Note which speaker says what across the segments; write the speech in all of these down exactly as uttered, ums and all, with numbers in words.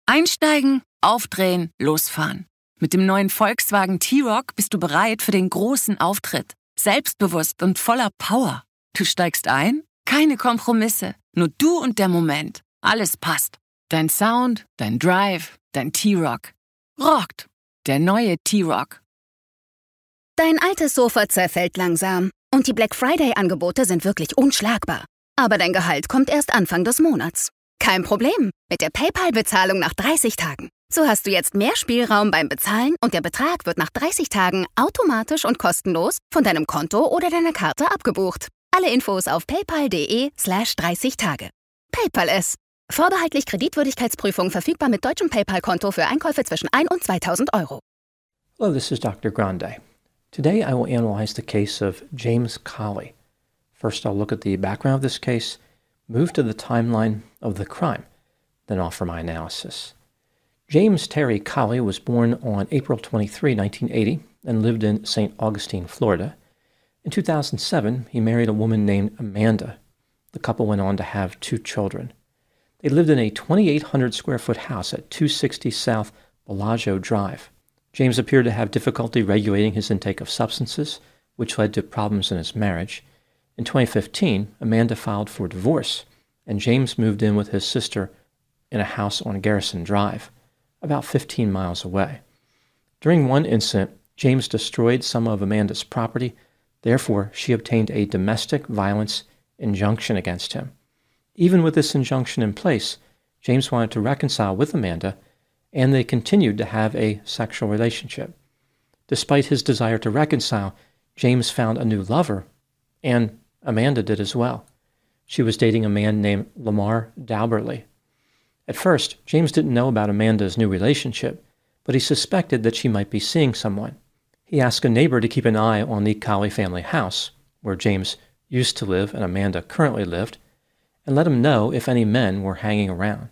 Speaker 1: Einsteigen, aufdrehen, losfahren. Mit dem neuen Volkswagen T-Roc bist du bereit für den großen Auftritt. Selbstbewusst und voller Power. Du steigst ein? Keine Kompromisse. Nur du und der Moment. Alles passt. Dein Sound, dein Drive, dein T-Roc. Rockt. Der neue T-Roc.
Speaker 2: Dein altes Sofa zerfällt langsam. Und die Black Friday-Angebote sind wirklich unschlagbar. Aber dein Gehalt kommt erst Anfang des Monats. Kein Problem. Mit der PayPal-Bezahlung nach dreißig Tagen. So hast du jetzt mehr Spielraum beim Bezahlen und der Betrag wird nach dreißig Tagen automatisch und kostenlos von deinem Konto oder deiner Karte abgebucht. Alle Infos auf paypal.de slash 30 Tage. PayPal es. Vorbehaltlich Kreditwürdigkeitsprüfung verfügbar mit deutschem PayPal-Konto für Einkäufe zwischen ein und zweitausend Euro.
Speaker 3: Hello, this is Doctor Grande. Today I will analyze the case of James Colley. First, I'll look at the background of this case, move to the timeline of the crime, then offer my analysis. James Terry Colley was born on April twenty-third, nineteen eighty, and lived in Saint Augustine, Florida. In two thousand seven, he married a woman named Amanda. The couple went on to have two children. They lived in a twenty-eight hundred square foot house at two sixty South Bellagio Drive. James appeared to have difficulty regulating his intake of substances, which led to problems in his marriage. In twenty fifteen, Amanda filed for divorce, and James moved in with his sister in a house on Garrison Drive, about fifteen miles away. During one incident, James destroyed some of Amanda's property. Therefore, she obtained a domestic violence injunction against him. Even with this injunction in place, James wanted to reconcile with Amanda, and they continued to have a sexual relationship. Despite his desire to reconcile, James found a new lover, and Amanda did as well. She was dating a man named Lamar Dauberly. At first, James didn't know about Amanda's new relationship, but he suspected that she might be seeing someone. He asked a neighbor to keep an eye on the Colley family house, where James used to live and Amanda currently lived, and let him know if any men were hanging around.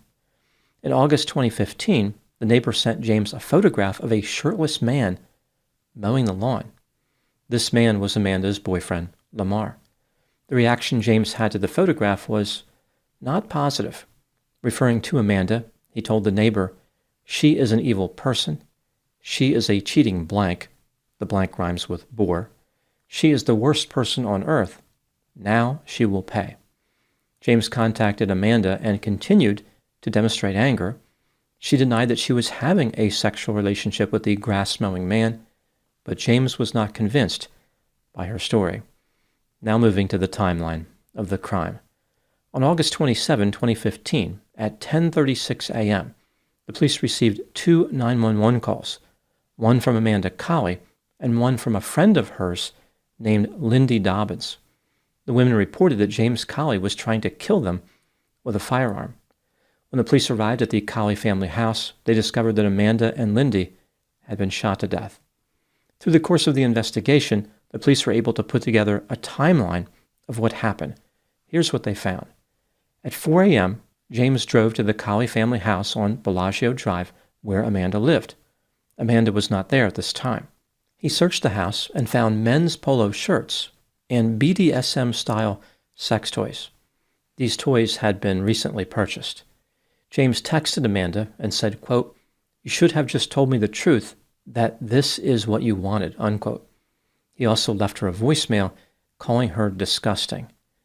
Speaker 3: In August twenty fifteen, the neighbor sent James a photograph of a shirtless man mowing the lawn. This man was Amanda's boyfriend, Lamar. The reaction James had to the photograph was not positive. Referring to Amanda, he told the neighbor, "She is an evil person. She is a cheating blank." The blank rhymes with bore. "She is the worst person on earth. Now she will pay." James contacted Amanda and continued to demonstrate anger. She denied that she was having a sexual relationship with the grass-mowing man, but James was not convinced by her story. Now moving to the timeline of the crime. On August twenty-seventh, twenty fifteen, at ten thirty-six a.m., the police received two nine one one calls, one from Amanda Colley and one from a friend of hers named Lindy Dobbins. The women reported that James Colley was trying to kill them with a firearm. When the police arrived at the Colley family house, they discovered that Amanda and Lindy had been shot to death. Through the course of the investigation, the police were able to put together a timeline of what happened. Here's what they found. At four a.m., James drove to the Colley family house on Bellagio Drive where Amanda lived. Amanda was not there at this time. He searched the house and found men's polo shirts and B D S M-style sex toys. These toys had been recently purchased. James texted Amanda and said, quote, "You should have just told me the truth, that this is what you wanted," unquote. He also left her a voicemail calling her disgusting.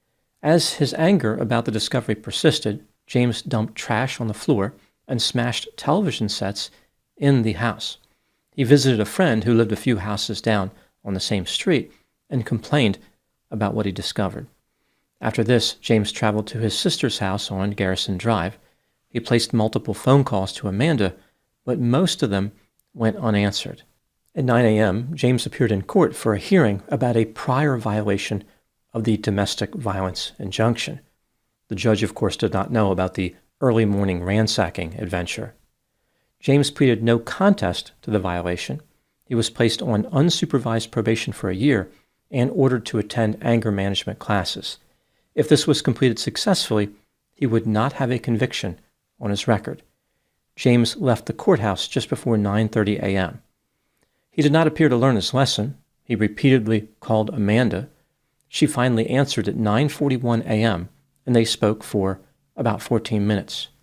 Speaker 3: As his anger about the discovery persisted, James dumped trash on the floor and smashed television sets in the house. He visited a friend who lived a few houses down on the same street and complained about what he discovered. After this, James traveled to his sister's house on Garrison Drive. He placed multiple phone calls to Amanda, but most of them went unanswered. At nine a.m., James appeared in court for a hearing about a prior violation of the domestic violence injunction. The judge, of course, did not know about the early morning ransacking adventure. James pleaded no contest to the violation. He was placed on unsupervised probation for a year and ordered to attend anger management classes. If this was completed successfully, he would not have a conviction on his record. James left the courthouse just before nine thirty a.m. He did not appear to learn his lesson. He repeatedly called Amanda. She finally answered at nine forty-one a.m., and they spoke for about fourteen minutes.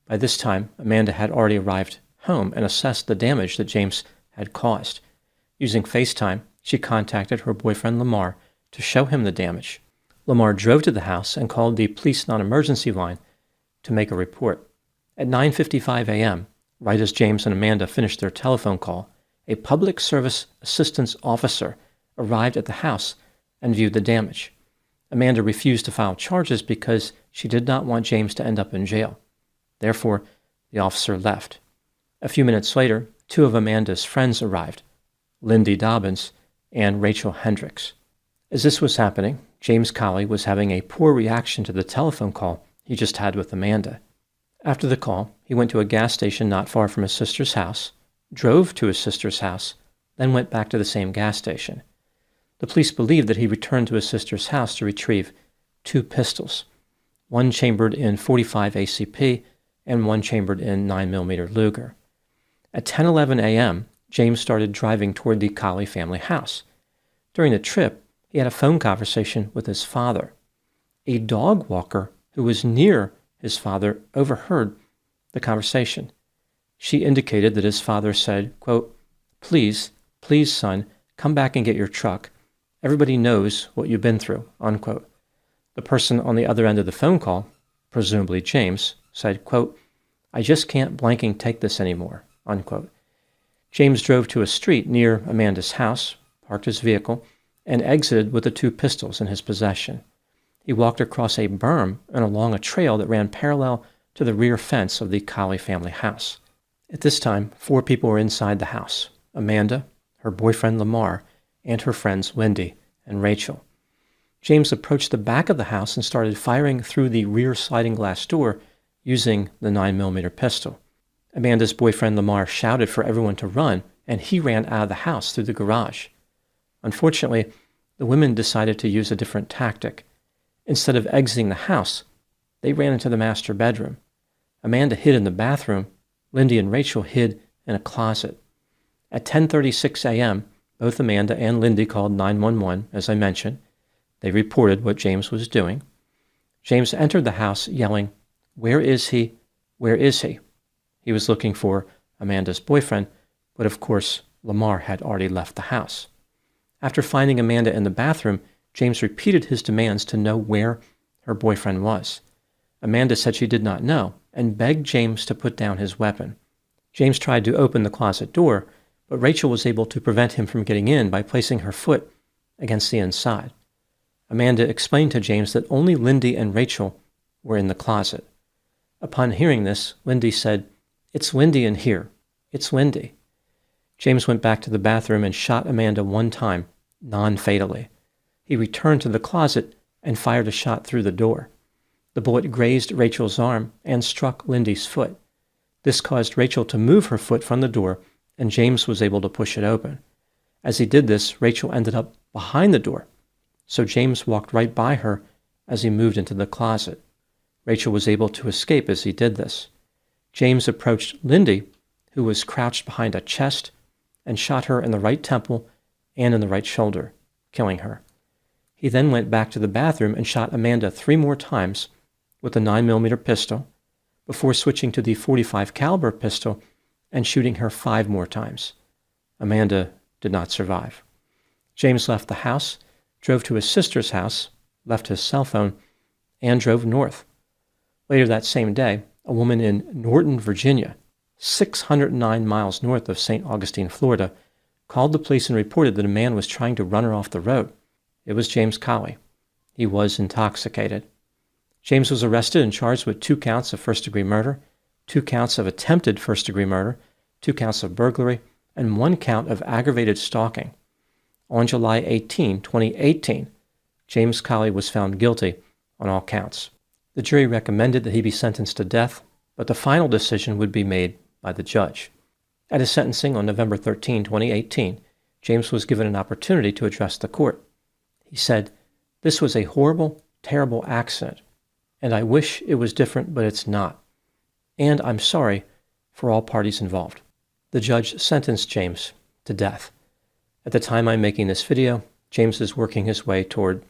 Speaker 3: By this time, Amanda had already arrived home and assessed the damage that James had caused. Using FaceTime, she contacted her boyfriend Lamar to show him the damage. Lamar drove to the house and called the police non-emergency line to make a report. At nine fifty-five a.m., right as James and Amanda finished their telephone call, a public service assistance officer arrived at the house and viewed the damage. Amanda refused to file charges because she did not want James to end up in jail. Therefore, the officer left. A few minutes later, two of Amanda's friends arrived, Lindy Dobbins and Rachel Hendricks. As this was happening, James Colley was having a poor reaction to the telephone call he just had with Amanda. After the call, he went to a gas station not far from his sister's house, drove to his sister's house, then went back to the same gas station. The police believe that he returned to his sister's house to retrieve two pistols, one chambered in forty-five A C P and one chambered in nine millimeter Luger. At ten eleven a.m., James started driving toward the Colley family house. During the trip, he had a phone conversation with his father. A dog walker who was near his father overheard the conversation. She indicated that his father said, quote, "Please, please, son, come back and get your truck. Everybody knows what you've been through," unquote. The person on the other end of the phone call, presumably James, said, quote, "I just can't blanking take this anymore," unquote. James drove to a street near Amanda's house, parked his vehicle, and exited with the two pistols in his possession. He walked across a berm and along a trail that ran parallel to the rear fence of the Colley family house. At this time, four people were inside the house: Amanda, her boyfriend Lamar, and her friends Lindy and Rachel. James approached the back of the house and started firing through the rear sliding glass door using the nine millimeter pistol. Amanda's boyfriend Lamar shouted for everyone to run, and he ran out of the house through the garage. Unfortunately, the women decided to use a different tactic. Instead of exiting the house, they ran into the master bedroom. Amanda hid in the bathroom. Lindy and Rachel hid in a closet. At ten thirty-six a.m., both Amanda and Lindy called nine one one, as I mentioned. They reported what James was doing. James entered the house yelling, "Where is he? Where is he?" He was looking for Amanda's boyfriend, but of course, Lamar had already left the house. After finding Amanda in the bathroom, James repeated his demands to know where her boyfriend was. Amanda said she did not know and begged James to put down his weapon. James tried to open the closet door, but Rachel was able to prevent him from getting in by placing her foot against the inside. Amanda explained to James that only Lindy and Rachel were in the closet. Upon hearing this, Lindy said, "It's Lindy in here. It's Lindy." James went back to the bathroom and shot Amanda one time, non-fatally. He returned to the closet and fired a shot through the door. The bullet grazed Rachel's arm and struck Lindy's foot. This caused Rachel to move her foot from the door, and James was able to push it open. As he did this, Rachel ended up behind the door, so James walked right by her as he moved into the closet. Rachel was able to escape as he did this. James approached Lindy, who was crouched behind a chest, and shot her in the right temple and in the right shoulder, killing her. He then went back to the bathroom and shot Amanda three more times with a nine millimeter pistol, before switching to the forty-five caliber pistol and shooting her five more times. Amanda did not survive. James left the house, drove to his sister's house, left his cell phone, and drove north. Later that same day, a woman in Norton, Virginia, six hundred nine miles north of Saint Augustine, Florida, called the police and reported that a man was trying to run her off the road. It was James Colley. He was intoxicated. James was arrested and charged with two counts of first-degree murder, two counts of attempted first-degree murder, two counts of burglary, and one count of aggravated stalking. On July eighteenth, twenty eighteen, James Colley was found guilty on all counts. The jury recommended that he be sentenced to death, but the final decision would be made by the judge. At his sentencing on November thirteenth, twenty eighteen, James was given an opportunity to address the court. He said, "This was a horrible, terrible accident, and I wish it was different, but it's not. And I'm sorry for all parties involved." The judge sentenced James to death. At the time I'm making this video, James is working his way toward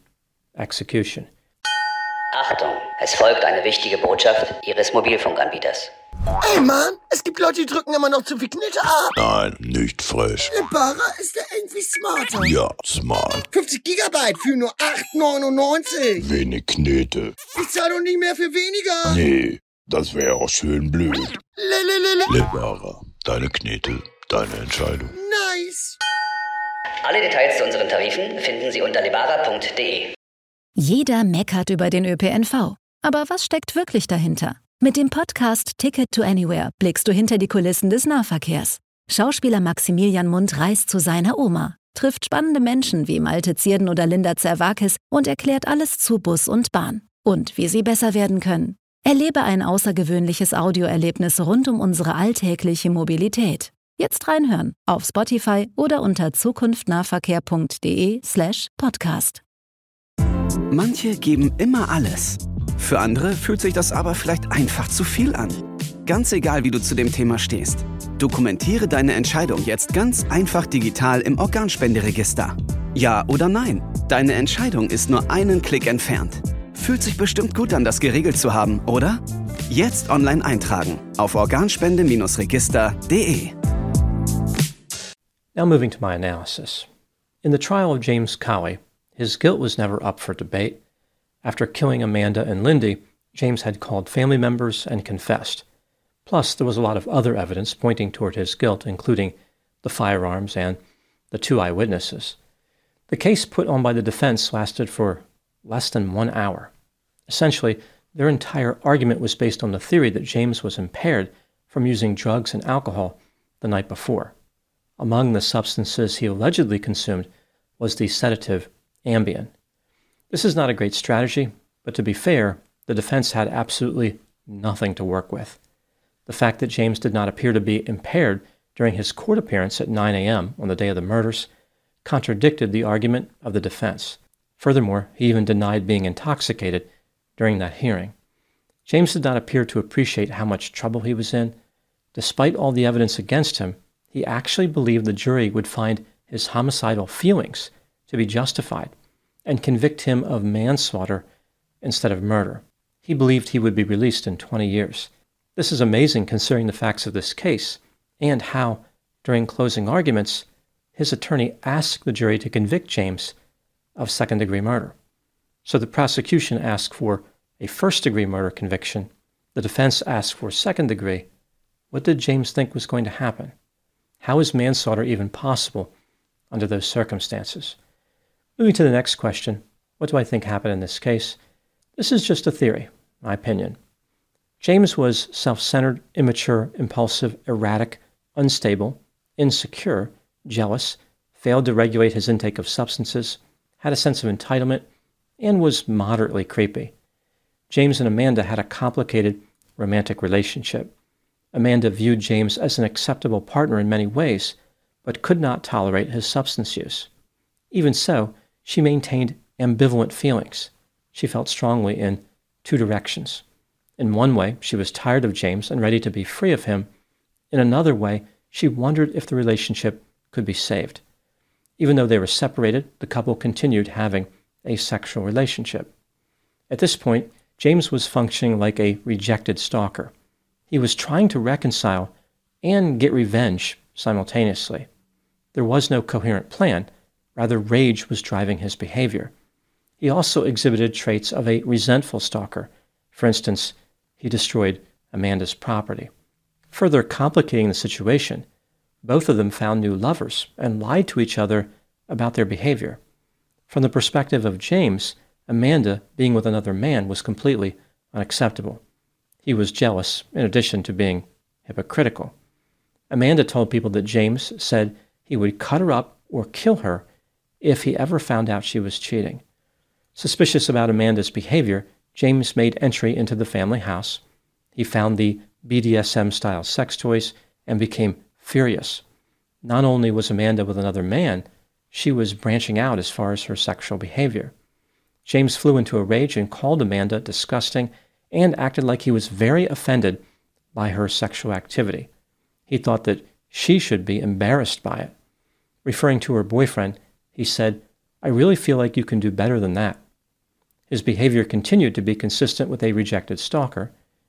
Speaker 3: execution.
Speaker 4: Achtung, es folgt eine wichtige Botschaft Ihres Mobilfunkanbieters. Ey Mann, es gibt Leute, die drücken immer noch zu viel Knitte ab.
Speaker 5: Nein, nicht frech.
Speaker 4: Lebara ist ja irgendwie smarter.
Speaker 5: Ja, smart.
Speaker 4: fünfzig Gigabyte für nur acht neunundneunzig.
Speaker 5: Wenig Knete.
Speaker 4: Ich zahle doch nicht mehr für weniger.
Speaker 5: Nee, das wäre auch schön blöd.
Speaker 4: Lelelele.
Speaker 5: Lebara, deine Knete, deine Entscheidung.
Speaker 4: Nice.
Speaker 6: Alle Details zu unseren Tarifen finden Sie unter lebara punkt de.
Speaker 1: Jeder meckert über den Ö P N V. Aber was steckt wirklich dahinter? Mit dem Podcast Ticket to Anywhere blickst du hinter die Kulissen des Nahverkehrs. Schauspieler Maximilian Mundt reist zu seiner Oma, trifft spannende Menschen wie Malte Zierden oder Linda Zerwakis und erklärt alles zu Bus und Bahn und wie sie besser werden können. Erlebe ein außergewöhnliches Audioerlebnis rund um unsere alltägliche Mobilität. Jetzt reinhören auf Spotify oder unter zukunftnahverkehr punkt de slash podcast.
Speaker 7: Manche geben immer alles. Für andere fühlt sich das aber vielleicht einfach zu viel an. Ganz egal, wie du zu dem Thema stehst. Dokumentiere deine Entscheidung jetzt ganz einfach digital im Organspenderegister. Ja oder nein? Deine Entscheidung ist nur einen Klick entfernt. Fühlt sich bestimmt gut an, das geregelt zu haben, oder? Jetzt online eintragen auf organspende register punkt de.
Speaker 3: Now moving to my analysis. In the trial of James Cawley, his guilt was never up for debate. After killing Amanda and Lindy, James had called family members and confessed. Plus, there was a lot of other evidence pointing toward his guilt, including the firearms and the two eyewitnesses. The case put on by the defense lasted for less than one hour. Essentially, their entire argument was based on the theory that James was impaired from using drugs and alcohol the night before. Among the substances he allegedly consumed was the sedative Ambien. This is not a great strategy, but to be fair, the defense had absolutely nothing to work with. The fact that James did not appear to be impaired during his court appearance at nine a.m. on the day of the murders contradicted the argument of the defense. Furthermore, he even denied being intoxicated during that hearing. James did not appear to appreciate how much trouble he was in. Despite all the evidence against him, he actually believed the jury would find his homicidal feelings to be justified and convict him of manslaughter instead of murder. He believed he would be released in twenty years. This is amazing considering the facts of this case and how, during closing arguments, his attorney asked the jury to convict James of second-degree murder. So the prosecution asked for a first-degree murder conviction. The defense asked for second-degree. What did James think was going to happen? How is manslaughter even possible under those circumstances? Moving to the next question, what do I think happened in this case? This is just a theory, my opinion. James was self-centered, immature, impulsive, erratic, unstable, insecure, jealous, failed to regulate his intake of substances, had a sense of entitlement, and was moderately creepy. James and Amanda had a complicated romantic relationship. Amanda viewed James as an acceptable partner in many ways, but could not tolerate his substance use. Even so, she maintained ambivalent feelings. She felt strongly in two directions. In one way, she was tired of James and ready to be free of him. In another way, she wondered if the relationship could be saved. Even though they were separated, the couple continued having a sexual relationship. At this point, James was functioning like a rejected stalker. He was trying to reconcile and get revenge simultaneously. There was no coherent plan. Rather, rage was driving his behavior. He also exhibited traits of a resentful stalker. For instance, he destroyed Amanda's property. Further complicating the situation, both of them found new lovers and lied to each other about their behavior. From the perspective of James, Amanda being with another man was completely unacceptable. He was jealous, in addition to being hypocritical. Amanda told people that James said he would cut her up or kill her if he ever found out she was cheating. Suspicious about Amanda's behavior, James made entry into the family house. He found the B D S M-style sex toys and became furious. Not only was Amanda with another man, she was branching out as far as her sexual behavior. James flew into a rage and called Amanda disgusting and acted like he was very offended by her sexual activity. He thought that she should be embarrassed by it. Referring to her boyfriend, he said, "I really feel like you can do better than that." His behavior continued to be consistent with a rejected stalker.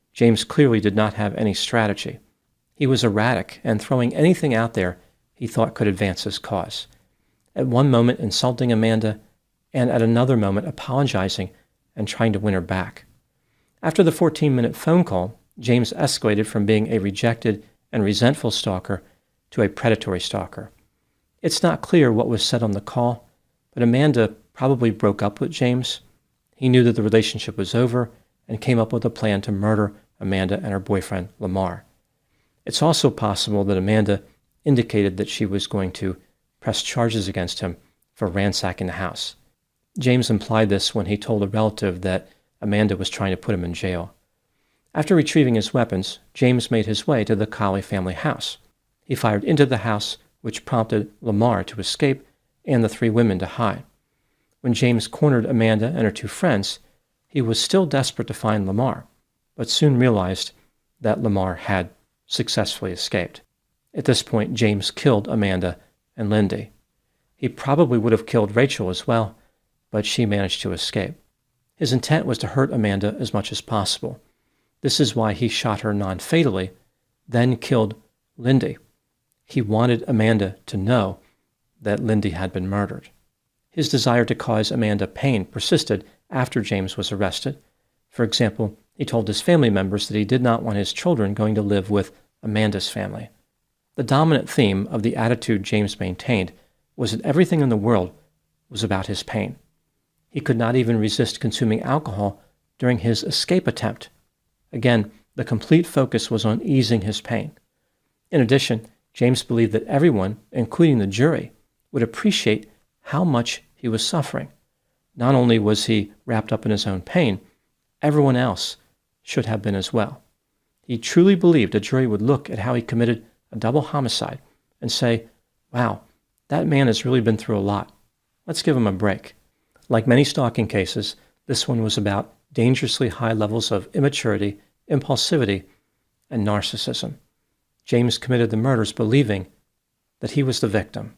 Speaker 3: James clearly did not have any strategy. He was erratic and throwing anything out there he thought could advance his cause. At one moment insulting Amanda, and at another moment apologizing and trying to win her back. After the fourteen-minute phone call, James escalated from being a rejected and resentful stalker to a predatory stalker. It's not clear what was said on the call, but Amanda probably broke up with James. He knew that the relationship was over and came up with a plan to murder Amanda and her boyfriend, Lamar. It's also possible that Amanda indicated that she was going to press charges against him for ransacking the house. James implied this when he told a relative that Amanda was trying to put him in jail. After retrieving his weapons, James made his way to the Colley family house. He fired into the house, which prompted Lamar to escape and the three women to hide. When James cornered Amanda and her two friends, he was still desperate to find Lamar, but soon realized that Lamar had successfully escaped. At this point, James killed Amanda and Lindy. He probably would have killed Rachel as well, but she managed to escape. His intent was to hurt Amanda as much as possible. This is why he shot her non-fatally, then killed Lindy. He wanted Amanda to know that Lindy had been murdered. His desire to cause Amanda pain persisted after James was arrested. For example, he told his family members that he did not want his children going to live with Amanda's family. The dominant theme of the attitude James maintained was that everything in the world was about his pain. He could not even resist consuming alcohol during his escape attempt. Again, the complete focus was on easing his pain. In addition, James believed that everyone, including the jury, would appreciate how much he was suffering. Not only was he wrapped up in his own pain, everyone else should have been as well. He truly believed a jury would look at how he committed a double homicide and say, wow, that man has really been through a lot. Let's give him a break. Like many stalking cases, this one was about dangerously high levels of immaturity, impulsivity, and narcissism. James committed the murders believing that he was the victim.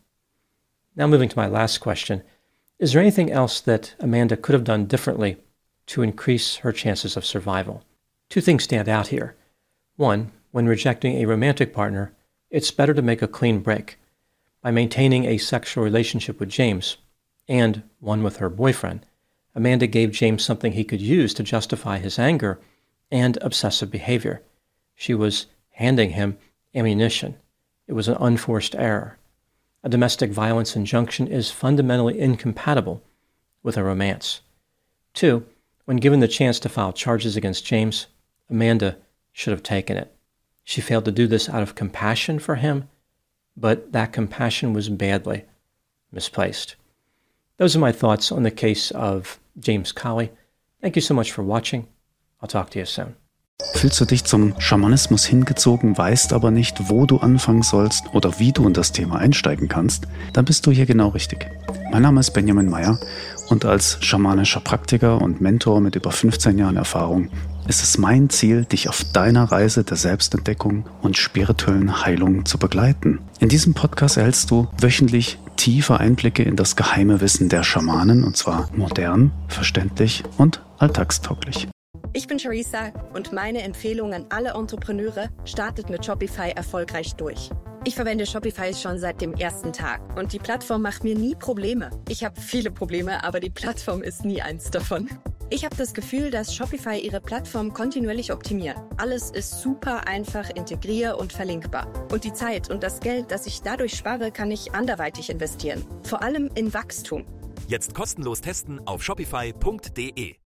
Speaker 3: Now moving to my last question, is there anything else that Amanda could have done differently to increase her chances of survival? Two things stand out here. One, when rejecting a romantic partner, it's better to make a clean break. By maintaining a sexual relationship with James, and one with her boyfriend, Amanda gave James something he could use to justify his anger and obsessive behavior. She was handing him ammunition. It was an unforced error. A domestic violence injunction is fundamentally incompatible with a romance. Two, when given the chance to file charges against James, Amanda should have taken it. She failed to do this out of compassion for him, but that compassion was badly misplaced. Those are my thoughts on the case of James Colley. Thank you so much for watching. I'll talk to you soon.
Speaker 8: Fühlst du dich zum Schamanismus hingezogen, weißt aber nicht, wo du anfangen sollst oder wie du in das Thema einsteigen kannst, dann bist du hier genau richtig. Mein Name ist Benjamin Meyer und als schamanischer Praktiker und Mentor mit über fünfzehn Jahren Erfahrung ist es mein Ziel, dich auf deiner Reise der Selbstentdeckung und spirituellen Heilung zu begleiten. In diesem Podcast erhältst du wöchentlich tiefe Einblicke in das geheime Wissen der Schamanen, und zwar modern, verständlich und alltagstauglich.
Speaker 9: Ich bin Charissa und meine Empfehlung an alle Entrepreneure: startet mit Shopify erfolgreich durch. Ich verwende Shopify schon seit dem ersten Tag und die Plattform macht mir nie Probleme. Ich habe viele Probleme, aber die Plattform ist nie eins davon. Ich habe das Gefühl, dass Shopify ihre Plattform kontinuierlich optimiert. Alles ist super einfach integrier- und verlinkbar. Und die Zeit und das Geld, das ich dadurch spare, kann ich anderweitig investieren. Vor allem in Wachstum.
Speaker 10: Jetzt kostenlos testen auf shopify punkt de.